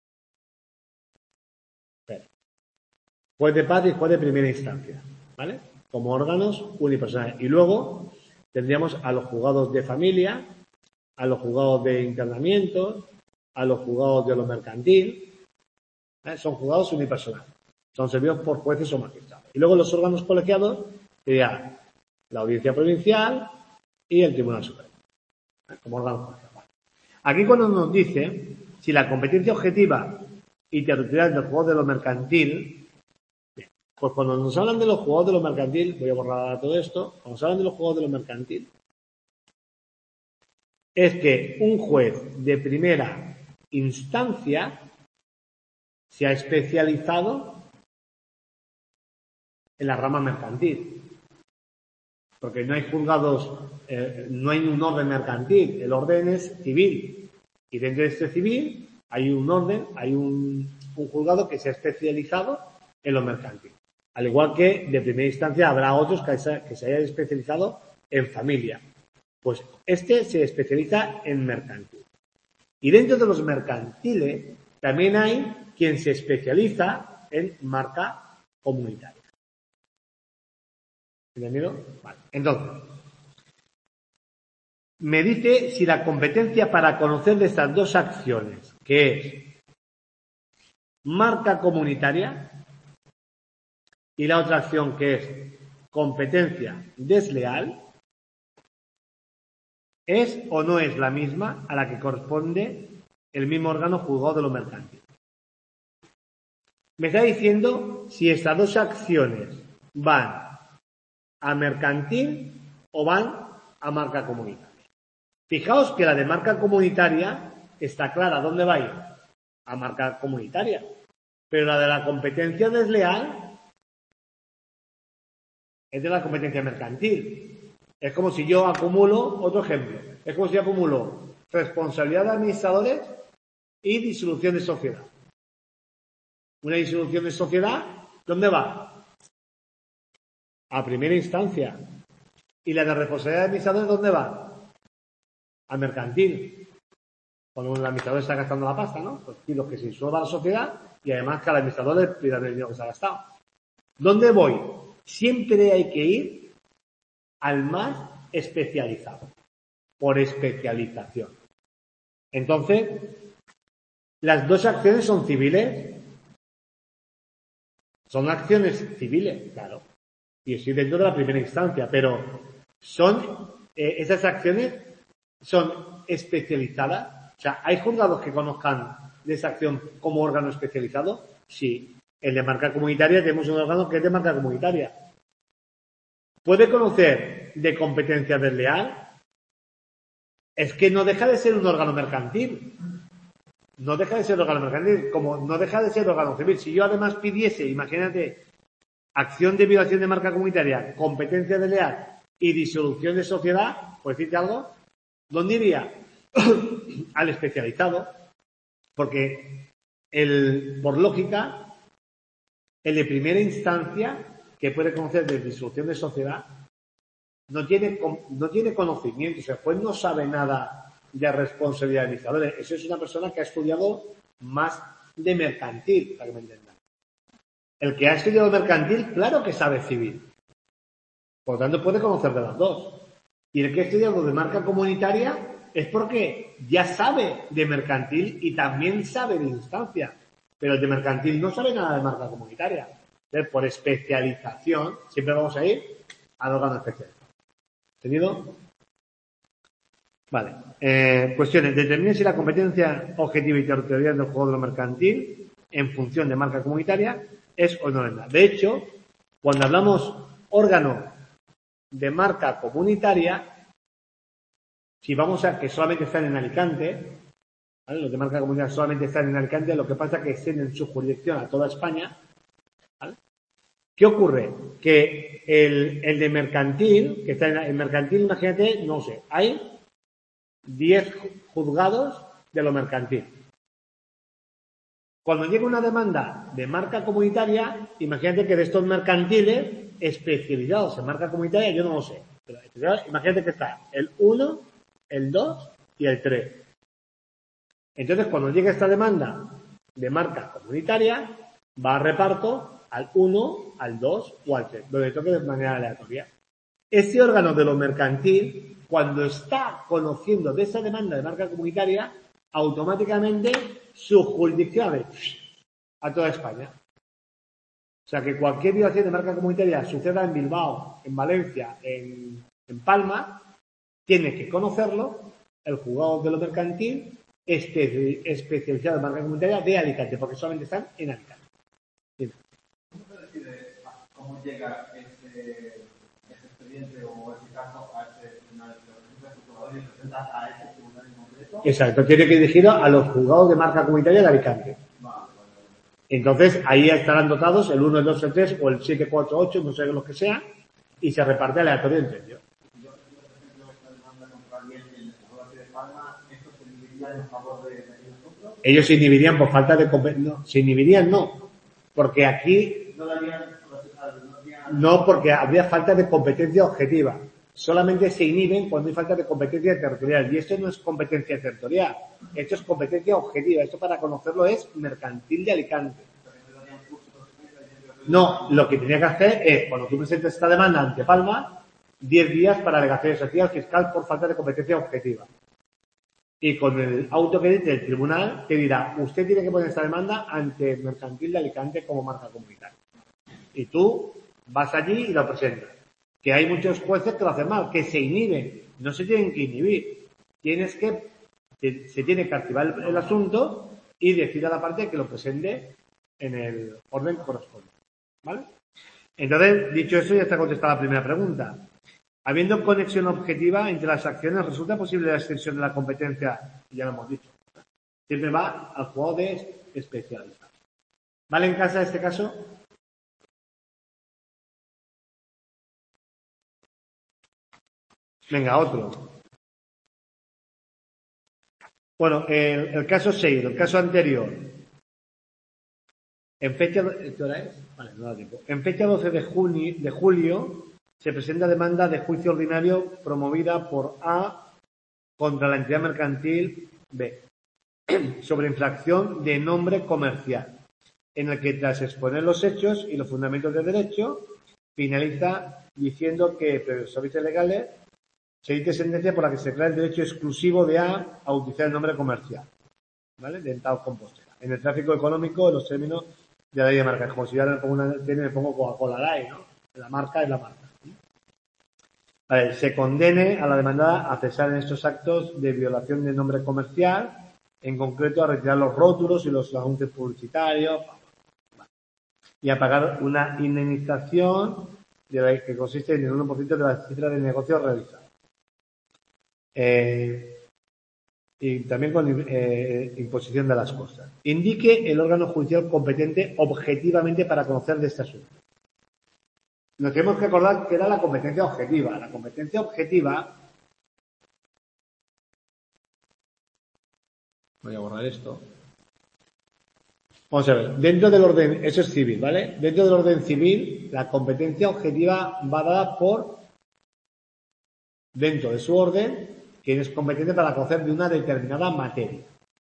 juez de paz y juez de primera instancia, ¿vale? Como órganos unipersonales. Y luego tendríamos a los juzgados de familia, a los juzgados de internamiento, a los juzgados de lo mercantil, ¿vale? Son juzgados unipersonales. Son servidos por jueces o magistrados. Y luego los órganos colegiados sería la audiencia provincial y el Tribunal Supremo, ¿vale? Como órganos colegiados. Aquí cuando nos dice si la competencia objetiva y territorial del juzgado de lo mercantil, pues cuando nos hablan de los juzgados de lo mercantil, voy a borrar todo esto, cuando nos hablan de los juzgados de lo mercantil, es que un juez de primera instancia se ha especializado en la rama mercantil. Porque no hay juzgados, no hay un orden mercantil, el orden es civil. Y dentro de este civil hay un orden, hay un juzgado que se ha especializado en lo mercantil. Al igual que de primera instancia habrá otros que se hayan especializado en familia. Pues este se especializa en mercantil. Y dentro de los mercantiles también hay quien se especializa en marca comunitaria. ¿Entendido? Vale. Entonces, me dice si la competencia para conocer de estas dos acciones, que es marca comunitaria, y la otra acción que es competencia desleal, ¿es o no es la misma a la que corresponde el mismo órgano juzgado de lo mercantil? Me está diciendo si estas dos acciones van a mercantil o van a marca comunitaria. Fijaos que la de marca comunitaria está clara. ¿Dónde va a ir? A marca comunitaria. Pero la de la competencia desleal es de la competencia mercantil. Es como si yo acumulo, otro ejemplo, es como si yo acumulo responsabilidad de administradores y disolución de sociedad. Una disolución de sociedad, ¿dónde va? A primera instancia. ¿Y la de responsabilidad de administradores dónde va? A mercantil. Cuando el administrador está gastando la pasta, ¿no? Pues pido que se disuelva la sociedad y además que al administrador le pida el dinero que se ha gastado. ¿Dónde voy? Siempre hay que ir al más especializado, por especialización. Entonces, las dos acciones son civiles. Son acciones civiles, claro. Y estoy dentro de la primera instancia, pero esas acciones son especializadas. O sea, ¿hay juzgados que conozcan de esa acción como órgano especializado? Sí. El de marca comunitaria, tenemos un órgano que es de marca comunitaria. ¿Puede conocer de competencia desleal? Es que no deja de ser un órgano mercantil. No deja de ser órgano mercantil, como no deja de ser órgano civil. Si yo además pidiese, imagínate, acción de violación de marca comunitaria, competencia desleal y disolución de sociedad, ¿puedes decirte algo? ¿Dónde iría? Al especializado. Porque por lógica, el de primera instancia, que puede conocer de disolución de sociedad, no tiene conocimiento. O sea, pues no sabe nada de responsabilidad de administradores. Eso es una persona que ha estudiado más de mercantil, para que me entiendan. El que ha estudiado mercantil, claro que sabe civil. Por lo tanto, puede conocer de las dos. Y el que ha estudiado de marca comunitaria, es porque ya sabe de mercantil y también sabe de instancia, pero el de mercantil no sabe nada de marca comunitaria. Entonces, por especialización, siempre vamos a ir al órgano especial. ¿Entendido? Vale. Cuestiones. Determine si la competencia objetiva y territorial del jugador mercantil en función de marca comunitaria es o no es nada. De hecho, cuando hablamos órgano de marca comunitaria, si vamos a que solamente están en Alicante, ¿vale? Los de marca comunitaria solamente están en Alicante, lo que pasa es que extienden su jurisdicción a toda España, ¿vale? ¿Qué ocurre? Que el de mercantil, que está en mercantil, imagínate, no sé, hay 10 juzgados de lo mercantil. Cuando llega una demanda de marca comunitaria, imagínate que de estos mercantiles especializados en marca comunitaria, yo no lo sé, pero imagínate que está el 1, el 2 y el 3. Entonces, cuando llega esta demanda de marca comunitaria, va a reparto al 1, al 2 o al 3, donde toque de manera aleatoria. Este órgano de lo mercantil, cuando está conociendo de esa demanda de marca comunitaria, automáticamente su jurisdicción abre a toda España. O sea que cualquier violación de marca comunitaria suceda en Bilbao, en Valencia, en Palma, tiene que conocerlo el juzgado de lo mercantil especializado en marca comunitaria de Alicante, porque solamente están en Alicante. Sí. ¿Cómo se decide cómo llega ese expediente o ese caso a ese tribunal? ¿El jugador representa a ese tribunal en concreto? Exacto, tiene que ir dirigido a los juzgados de marca comunitaria de Alicante. Vale. Entonces, ahí estarán dotados el 1, el 2, el 3 o el 7, 4, 8, no sé lo que sea, y se reparte aleatorio entre ellos. Ellos se inhibirían por falta de competencia. No, se inhibirían no, porque aquí no, porque habría falta de competencia objetiva. Solamente se inhiben cuando hay falta de competencia territorial. Y esto no es competencia territorial, esto es competencia objetiva. Esto, para conocerlo, es mercantil de Alicante. No, lo que tenía que hacer es, cuando tú presentes esta demanda ante Palma, 10 días para alegaciones al fiscal por falta de competencia objetiva. Y con el auto que dice el tribunal te dirá, usted tiene que poner esta demanda ante Mercantil de Alicante como marca comunitaria. Y tú vas allí y lo presentas. Que hay muchos jueces que lo hacen mal, que se inhiben. No se tienen que inhibir. Se tiene que activar el asunto y decir a la parte que lo presente en el orden que corresponde. ¿Vale? Entonces, dicho eso, ya está contestada la primera pregunta. Habiendo conexión objetiva entre las acciones, ¿resulta posible la extensión de la competencia? Ya lo hemos dicho. Siempre va al juego de especialidad. ¿Vale en casa este caso? Venga, otro. Bueno, el caso 6, el caso anterior. En fecha... ¿Qué hora es? Vale, no da tiempo. En fecha 12 de julio se presenta demanda de juicio ordinario promovida por A contra la entidad mercantil B sobre infracción de nombre comercial, en el que, tras exponer los hechos y los fundamentos de derecho, finaliza diciendo que, previo servicios legales, se dicte sentencia por la que se crea el derecho exclusivo de A a utilizar el nombre comercial, ¿vale?, de tal compostera, en el tráfico económico, en los términos de la ley de marcas. Como si yo ahora me pongo Coca-Cola Light, ¿no? La marca es la marca. Vale, se condene a la demandada a cesar en estos actos de violación del nombre comercial, en concreto a retirar los rótulos y los anuncios publicitarios, y a pagar una indemnización que consiste en el 1% de la cifra de negocio realizado. Y también con imposición de las costas. Indique el órgano judicial competente objetivamente para conocer de este asunto. Nos tenemos que acordar que era la competencia objetiva. La competencia objetiva... Voy a borrar esto. Vamos a ver. Dentro del orden... Eso es civil, ¿vale? Dentro del orden civil, la competencia objetiva va dada por... Dentro de su orden, quien es competente para conocer de una determinada materia.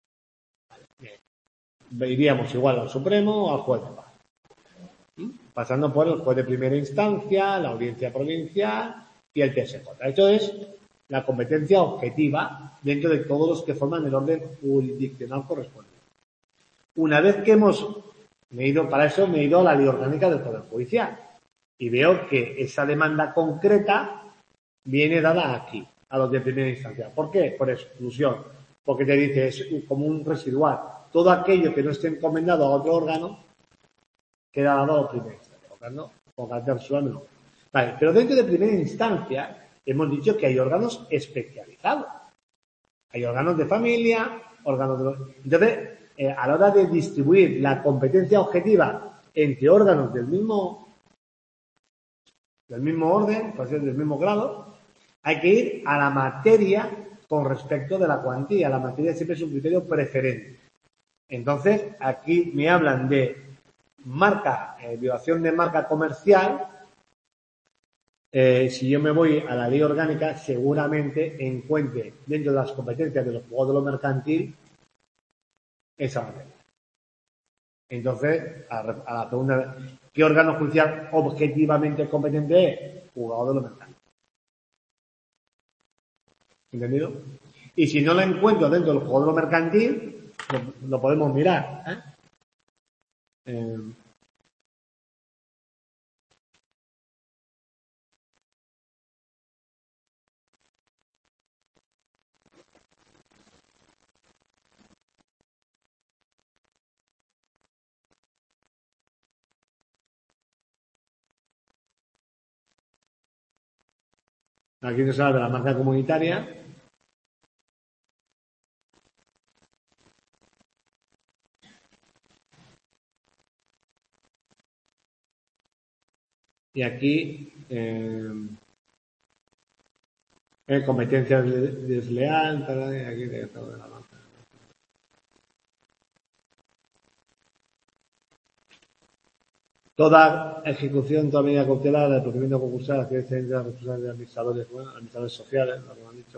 Iríamos igual al Supremo o al juez de paz. Pasando por el juez de primera instancia, la audiencia provincial y el TSJ. Esto es la competencia objetiva dentro de todos los que forman el orden jurisdiccional correspondiente. Una vez que me he ido a la ley orgánica del Poder Judicial y veo que esa demanda concreta viene dada aquí, a los de primera instancia. ¿Por qué? Por exclusión. Porque te dice, es como un residual. Todo aquello que no esté encomendado a otro órgano queda dado a la primera instancia. Con carácter residual no. Vale, pero dentro de primera instancia hemos dicho que hay órganos especializados. Hay órganos de familia, órganos de... Entonces, a la hora de distribuir la competencia objetiva entre órganos del mismo orden, por decirlo, del mismo grado, hay que ir a la materia con respecto de la cuantía. La materia siempre es un criterio preferente. Entonces, aquí me hablan de violación de marca comercial. Si yo me voy a la ley orgánica, seguramente encuentre dentro de las competencias de los juzgados de lo mercantil esa materia. Entonces, a la segunda, ¿qué órgano judicial objetivamente competente es? Juzgado de lo mercantil. ¿Entendido? Y si no lo encuentro dentro del juzgado de lo mercantil, lo podemos mirar. Aquí nos habla de la marca comunitaria. Y aquí competencia desleal, aquí de todo de la marca. Toda ejecución, toda medida cautelar del procedimiento concursal que se entra responsable de administradores sociales, lo que me han dicho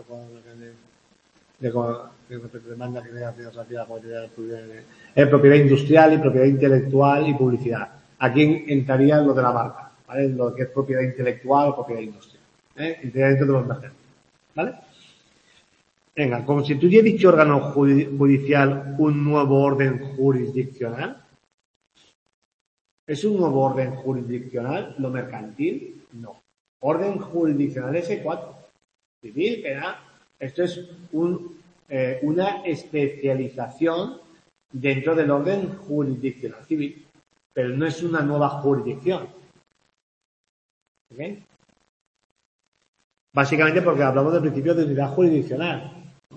de demanda que propiedad industrial y propiedad intelectual y publicidad. Aquí entraría lo de la marca, ¿vale? Lo que es propiedad intelectual o propiedad industrial, entraría dentro de los mercados, ¿vale? Venga, ¿constituye dicho órgano judicial un nuevo orden jurisdiccional? ¿Es un nuevo orden jurisdiccional lo mercantil? No. Orden jurisdiccional S4. Civil, penal. Esto es una especialización dentro del orden jurisdiccional civil, pero no es una nueva jurisdicción. ¿Ok? Básicamente porque hablamos del principio de unidad jurisdiccional.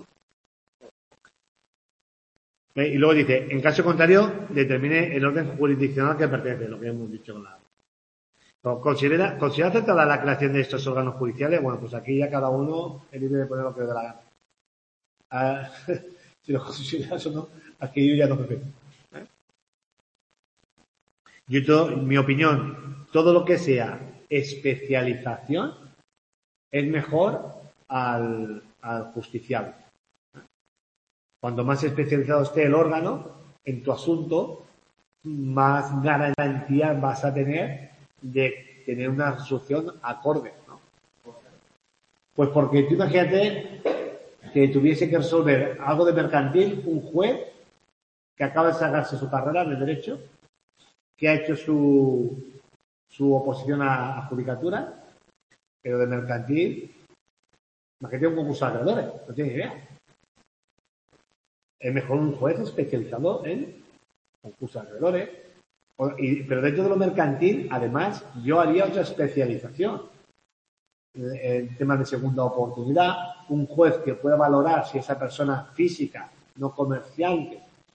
Y luego dice, en caso contrario, determine el orden jurisdiccional que pertenece, lo que hemos dicho con la... ¿Considera aceptada la creación de estos órganos judiciales? Bueno, pues aquí ya cada uno es libre de poner lo que le dé la gana. Si lo consideras o no, aquí yo ya no me veo. Mi opinión, todo lo que sea especialización es mejor al justiciable. Cuanto más especializado esté el órgano en tu asunto, más garantía vas a tener de tener una resolución acorde, ¿no? Pues porque tú imagínate que tuviese que resolver algo de mercantil un juez que acaba de sacarse su carrera de derecho, que ha hecho su oposición a judicatura, pero de mercantil, imagínate un concurso de acreedores, no tienes idea. Es mejor un juez especializado en concursos de acreedores. Pero dentro de lo mercantil, además, yo haría otra especialización. El tema de segunda oportunidad, un juez que pueda valorar si esa persona física, no comerciante,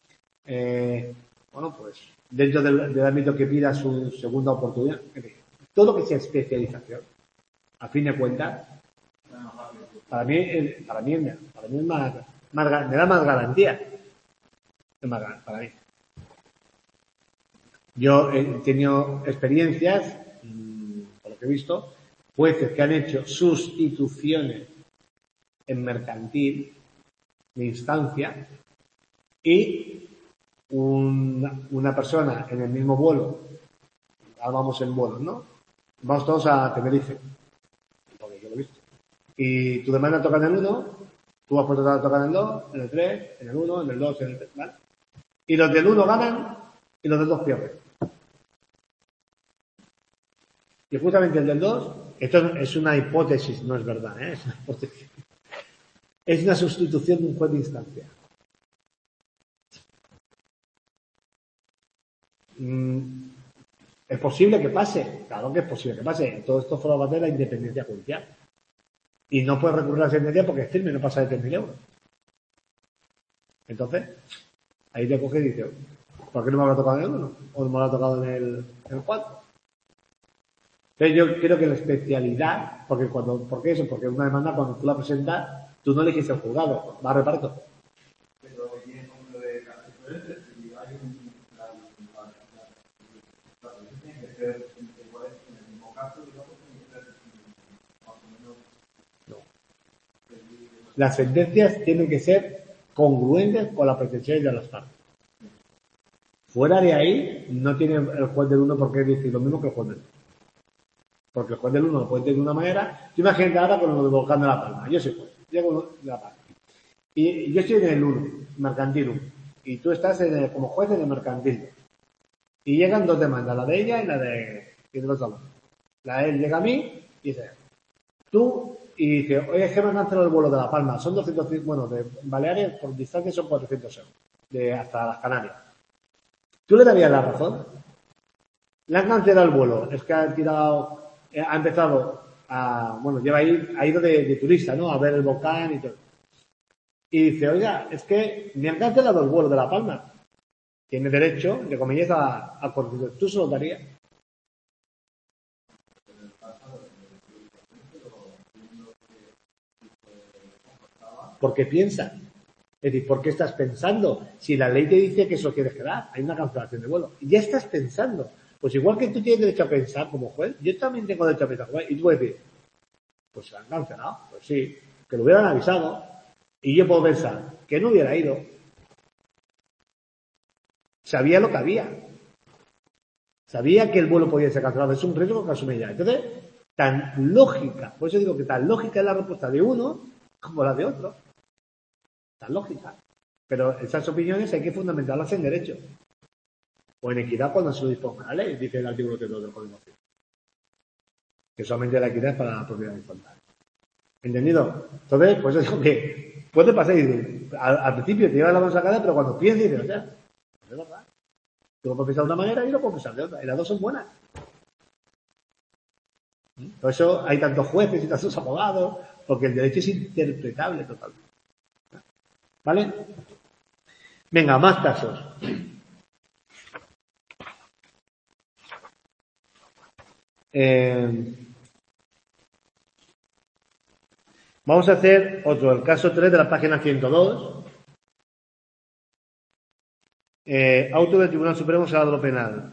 pues dentro del ámbito que pida su segunda oportunidad. Todo lo que sea especialización, a fin de cuentas, para mí es más, me da más garantía. Para mí. Yo he tenido experiencias, por lo que he visto, jueces que han hecho sustituciones en mercantil de instancia y una persona en el mismo vuelo, ahora vamos en vuelos, ¿no? Vamos todos a Tenerife, porque yo lo he visto. Y tu demanda toca en el 1, tú has puesto a tocar en el 2, en el 3, en el 1, en el 2, en el 3, ¿vale? Y los del 1 ganan y los del 2 pierden. Y justamente el del 2, esto es una hipótesis, no es verdad, ¿eh? Es una hipótesis. Es una sustitución de un juez de instancia. ¿Es posible que pase? Claro que es posible que pase. Todo esto forma parte de la independencia judicial. Y no puedes recurrir a la sentencia porque es firme, no pasa de 3.000 euros. Entonces, ahí te coge y dice, ¿por qué no me habrá tocado en el 1? ¿O no me habrá tocado en el 4? Entonces yo creo que la especialidad, ¿por qué eso? Porque una demanda cuando tú la presentas, tú no eliges el juzgado, va a reparto. Pero y en número de casos diferentes, si hay tiene que ser igual en el mismo caso, digamos, tiene que ser más o menos. No. Las sentencias tienen que ser congruentes con las pretensiones de las partes. Fuera de ahí, no tiene el juez del 1 por qué decir lo mismo que el juez del 2. Porque el juez del 1 lo puede decir de una manera. Tú imagínate ahora con el volcán de La Palma. Yo soy juez, llego de La Palma. Y yo estoy en el 1, mercantil 1. Y tú estás como juez en el mercantil. Y llegan dos demandas, la de ella y la de los dos. La de él llega a mí y dice, tú, y dice, oye, es que me han cancelado el vuelo de La Palma. Son 200, bueno, de Baleares por distancia son 400 euros. Hasta las Canarias. ¿Tú le darías la razón? Le han cancelado el vuelo. Es que ha empezado ha ido de turista, ¿no? A ver el volcán y todo. Y dice, oiga, es que me han cancelado el vuelo de La Palma. Tiene derecho, de comillas, a corregir. ¿Tú se lo darías? Porque piensa. Es decir, ¿por qué estás pensando? Si la ley te dice que eso quieres quedar, hay una cancelación de vuelo. Y ya estás pensando. Pues igual que tú tienes derecho a pensar como juez, yo también tengo derecho a pensar como juez. Y tú puedes decir, pues se la han cancelado. Pues sí, que lo hubieran avisado. Y yo puedo pensar, que no hubiera ido. Sabía lo que había. Sabía que el vuelo podía ser cancelado. Es un riesgo que asume ya. Entonces, tan lógica, por eso digo que tan lógica es la respuesta de uno como la de otro. Tan lógica. Pero esas opiniones hay que fundamentarlas en derecho. O en equidad cuando se lo disponga la ley, dice el artículo 32 del Código Civil. Que solamente la equidad es para la propiedad horizontal. ¿Entendido? Entonces, pues digo que puede pasar y al principio te lleva la mano sacada, pero cuando piensas dices, o sea, es verdad. Tú lo puedes pensar de una manera y lo puedes pensar de otra. Y las dos son buenas. Por eso hay tantos jueces y tantos abogados, porque el derecho es interpretable totalmente. ¿Vale? Venga, más casos. Vamos a hacer otro, el caso 3 de la página 102. Auto del Tribunal Supremo Salado de lo Penal.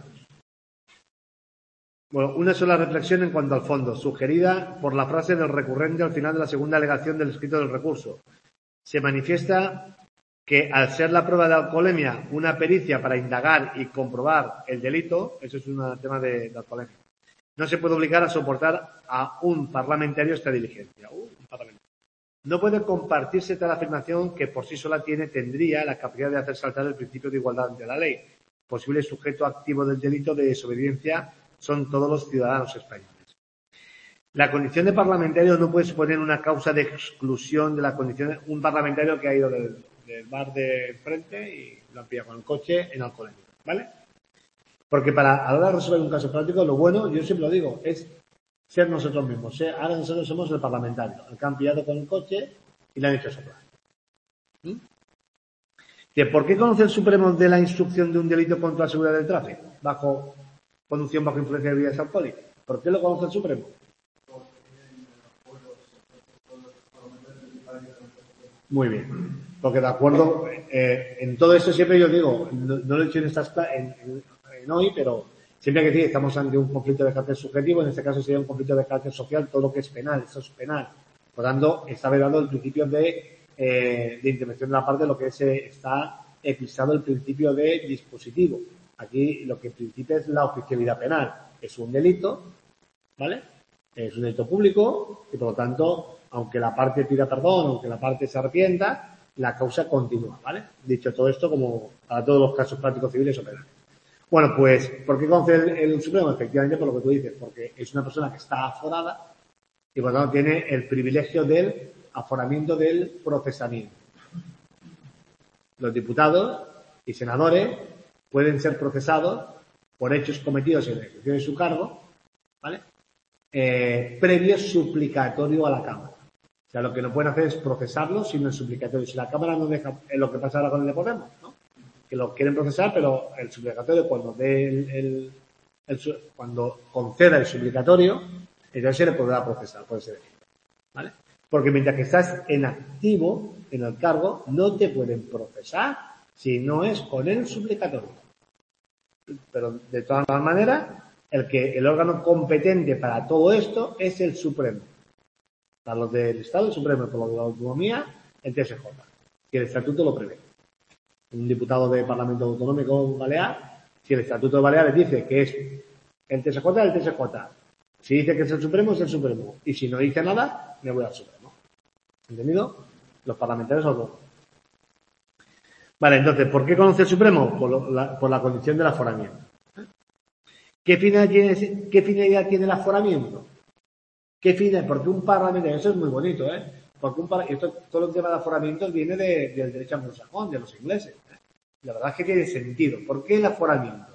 Bueno, una sola reflexión en cuanto al fondo, sugerida por la frase del recurrente al final de la segunda alegación del escrito del recurso. Se manifiesta que al ser la prueba de alcoholemia una pericia para indagar y comprobar el delito, eso es un tema de alcoholemia, no se puede obligar a soportar a un parlamentario esta diligencia. No puede compartirse tal afirmación que por sí sola tendría la capacidad de hacer saltar el principio de igualdad ante la ley. Posible sujeto activo del delito de desobediencia son todos los ciudadanos españoles. La condición de parlamentario no puede suponer una causa de exclusión de la condición. Un parlamentario que ha ido del bar de frente y lo han pillado con el coche en alcoholemia, ¿vale? Porque a la hora de resolver un caso práctico, lo bueno, yo siempre lo digo, es ser nosotros mismos. Ahora nosotros somos el parlamentario, el que han pillado con el coche y le han hecho soplar. ¿Por qué conoce el Supremo de la instrucción de un delito contra la seguridad del tráfico? Conducción bajo influencia de bebidas alcohólicas. ¿Por qué lo conoce el Supremo? Muy bien. Porque de acuerdo, en todo esto siempre yo digo, no lo he dicho en hoy, pero siempre hay que decir que estamos ante un conflicto de carácter subjetivo, en este caso sería un conflicto de carácter social, todo lo que es penal, eso es penal. Por tanto, está vedado el principio de intervención de la parte, lo que está episado el principio de dispositivo. Aquí lo que principia es la oficialidad penal. Es un delito, ¿vale? Es un delito público y, por lo tanto, aunque la parte pida perdón, aunque la parte se arrepienta, la causa continúa, ¿vale? Dicho todo esto, como para todos los casos prácticos civiles o penales. Bueno, pues, ¿por qué conoce el Supremo? Efectivamente, por lo que tú dices, porque es una persona que está aforada y, por lo tanto, tiene el privilegio del aforamiento del procesamiento. Los diputados y senadores pueden ser procesados por hechos cometidos en la ejecución de su cargo, ¿vale? Previo suplicatorio a la Cámara. O sea, lo que no pueden hacer es procesarlo sino el suplicatorio. Si la Cámara no deja, es lo que pasa ahora con el de Podemos, ¿no? Que lo quieren procesar, pero el suplicatorio, cuando dé cuando conceda el suplicatorio, entonces se le podrá procesar, puede ser, ¿vale? Porque mientras que estás en activo en el cargo, no te pueden procesar si no es con el suplicatorio. Pero de todas maneras, el órgano competente para todo esto es el Supremo. Para los del Estado, el Supremo, por lo de la autonomía, el TSJ. Si el estatuto lo prevé. Un diputado del Parlamento Autonómico Balear, si el estatuto de Baleares dice que es el TSJ, el TSJ. Si dice que es el Supremo, es el Supremo. Y si no dice nada, me voy al Supremo. ¿Entendido? Los parlamentarios autónomos. Vale, entonces, ¿por qué conoce el Supremo? Por la condición del aforamiento. ¿Qué finalidad tiene el aforamiento? ¿Qué finalidad? Porque un parlamentario, eso es muy bonito, porque todo el tema de aforamiento viene del derecho anglosajón, de los ingleses. La verdad es que tiene sentido. ¿Por qué el aforamiento?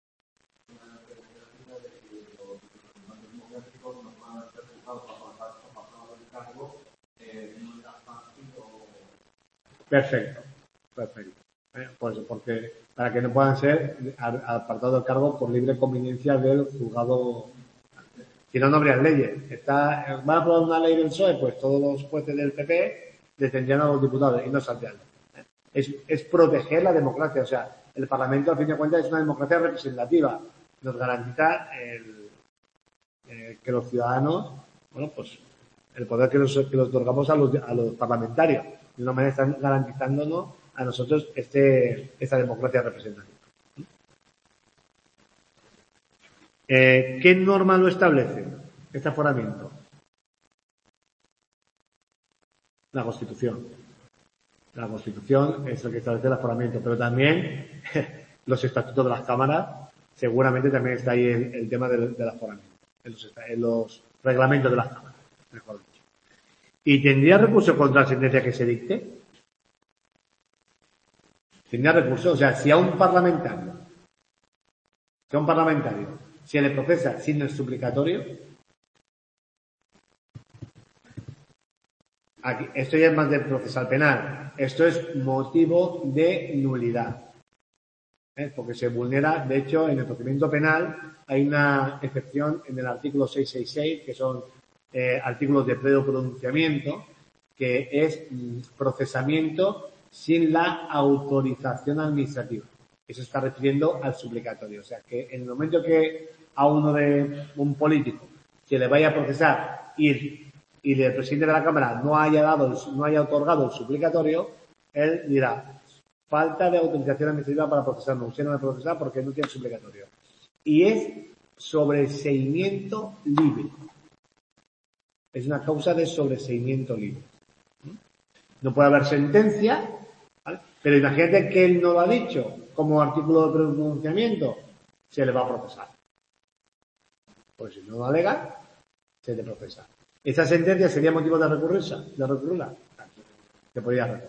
Perfecto. Pues porque para que no puedan ser apartados del cargo por libre conveniencia del juzgado. Si no, no habrían leyes. Van a aprobar una ley del PSOE, pues todos los jueces del PP detendrían a los diputados y no saldrían. Es proteger la democracia. O sea, el Parlamento, al fin de cuentas, es una democracia representativa. Nos garantiza que los ciudadanos, bueno, pues el poder que les otorgamos a los parlamentarios. De una manera están garantizándonos a nosotros esta democracia representativa. ¿Qué norma lo establece este aforamiento? La Constitución. La Constitución es el que establece el aforamiento, pero también los estatutos de las cámaras, seguramente también está ahí el tema del aforamiento, en los reglamentos de las cámaras, mejor dicho. ¿Y tendría recurso contra la sentencia que se dicte? Tendría recurso, o sea, si a un parlamentario se le procesa sin el suplicatorio, aquí, esto ya es más del procesal penal, esto es motivo de nulidad, porque se vulnera, de hecho, en el procedimiento penal hay una excepción en el artículo 666, que son artículos de pleno pronunciamiento, que es procesamiento sin la autorización administrativa. Eso está refiriendo al suplicatorio. O sea, que en el momento que a un político se le vaya a procesar y el presidente de la Cámara no haya otorgado el suplicatorio, él dirá, falta de autorización administrativa para procesarlo. Usted no me procesa porque no tiene suplicatorio. Y es sobreseimiento libre. Es una causa de sobreseimiento libre. No puede haber sentencia, ¿vale? Pero imagínate que él no lo ha dicho como artículo de pronunciamiento, se le va a procesar. Pues si no lo alega, se le procesa. ¿Esa sentencia sería motivo de recurrirla? Se podría recurrir.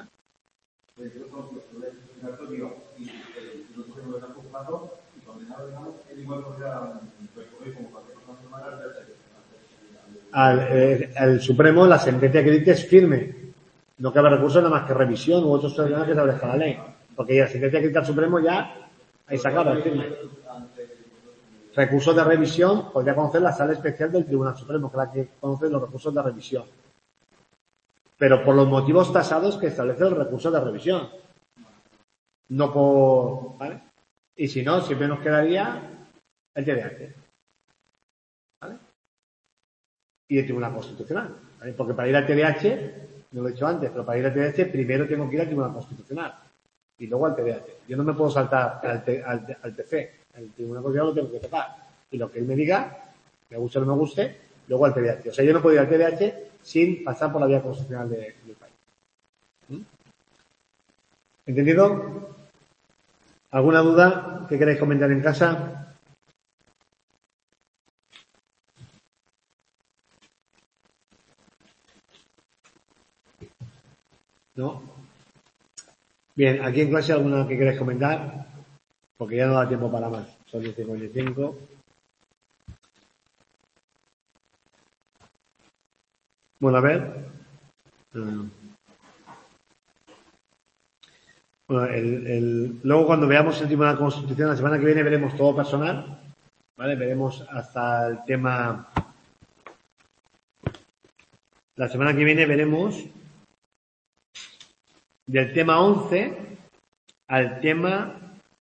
Al Supremo, la sentencia que dicte es firme. No cabe recurso nada más que revisión u otros tribunales que establezca la ley. Porque ya la sentencia que dicta el Supremo ya ahí se acaba, es firme. Recursos de revisión podría conocer la sala especial del Tribunal Supremo, que es la que conoce los recursos de revisión. Pero por los motivos tasados que establece el recurso de revisión. No por... ¿vale? Y si no, siempre nos quedaría el TDAH. ¿Vale? Y el Tribunal Constitucional. ¿Vale? Porque para ir al TDAH, no lo he dicho antes, pero para ir al TDAH primero tengo que ir al Tribunal Constitucional. Y luego al TDAH. Yo no me puedo saltar al TC. El Tribunal Constitucional lo tengo que tocar. Y lo que él me diga, me guste o no me guste, luego al PDH. O sea, yo no puedo ir al PDH sin pasar por la vía constitucional del país. ¿Entendido? ¿Alguna duda que queráis comentar en casa? ¿No? Bien, aquí en clase alguna que queráis comentar, porque ya no da tiempo para más. Son 10:55. Bueno, a ver. Bueno, luego cuando veamos el Tribunal Constitucional, la semana que viene veremos todo personal, ¿vale? Veremos hasta el tema... La semana que viene veremos del tema 11 al tema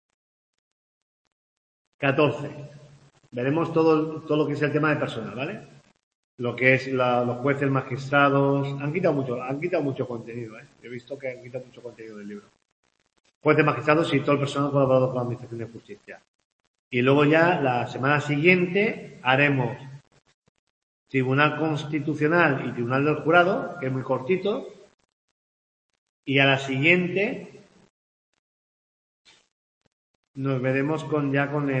14. Veremos todo lo que es el tema de personal, ¿vale? Lo que es los jueces, magistrados... Han quitado mucho contenido, ¿eh? He visto que han quitado mucho contenido del libro. Jueces, magistrados y todo el personal colaborador con la Administración de Justicia. Y luego ya la semana siguiente haremos Tribunal Constitucional y Tribunal del Jurado, que es muy cortito, y a la siguiente nos veremos con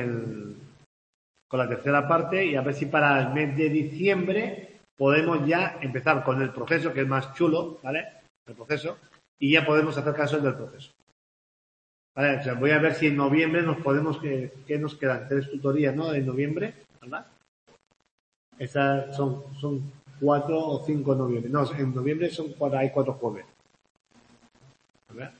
la tercera parte y a ver si para el mes de diciembre podemos ya empezar con el proceso, que es más chulo, ¿vale? El proceso, y ya podemos hacer casos del proceso. Vale, o sea, voy a ver si en noviembre nos podemos, ¿qué nos quedan? 3 tutorías, ¿no? En noviembre, ¿verdad? Esas son 4 o 5 en noviembre. No, en noviembre hay 4 jueves. A ver.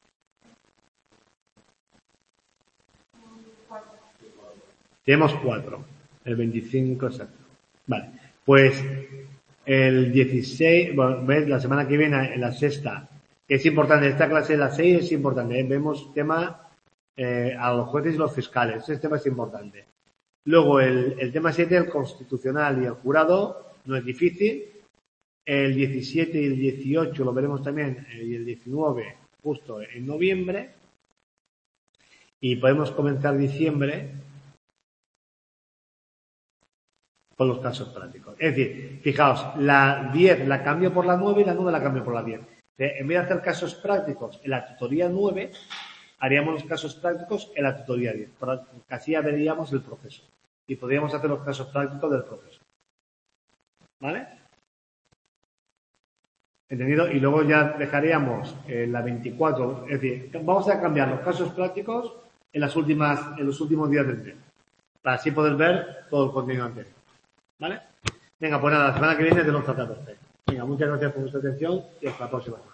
Tenemos 4. El 25, exacto. Vale. Pues el 16, bueno, ves, la semana que viene, en la sexta, que es importante, esta clase de la 6 es importante, ¿eh? Vemos tema a los jueces y los fiscales, ese tema es importante. Luego el tema 7, el constitucional y el jurado, no es difícil. El 17 y el 18 lo veremos también, y el 19 justo en noviembre. Y podemos comenzar diciembre con los casos prácticos. Es decir, fijaos, la 10 la cambio por la 9 y la 9 la cambio por la 10. En vez de hacer casos prácticos en la tutoría 9, haríamos los casos prácticos en la tutoría 10. Porque así ya veríamos el proceso. Y podríamos hacer los casos prácticos del proceso. ¿Vale? ¿Entendido? Y luego ya dejaríamos la 24. Es decir, vamos a cambiar los casos prácticos en los últimos días del mes. Para así poder ver todo el contenido anterior. ¿Vale? Venga, pues nada, la semana que viene de 11 a 14. Venga, muchas gracias por vuestra atención y hasta la próxima.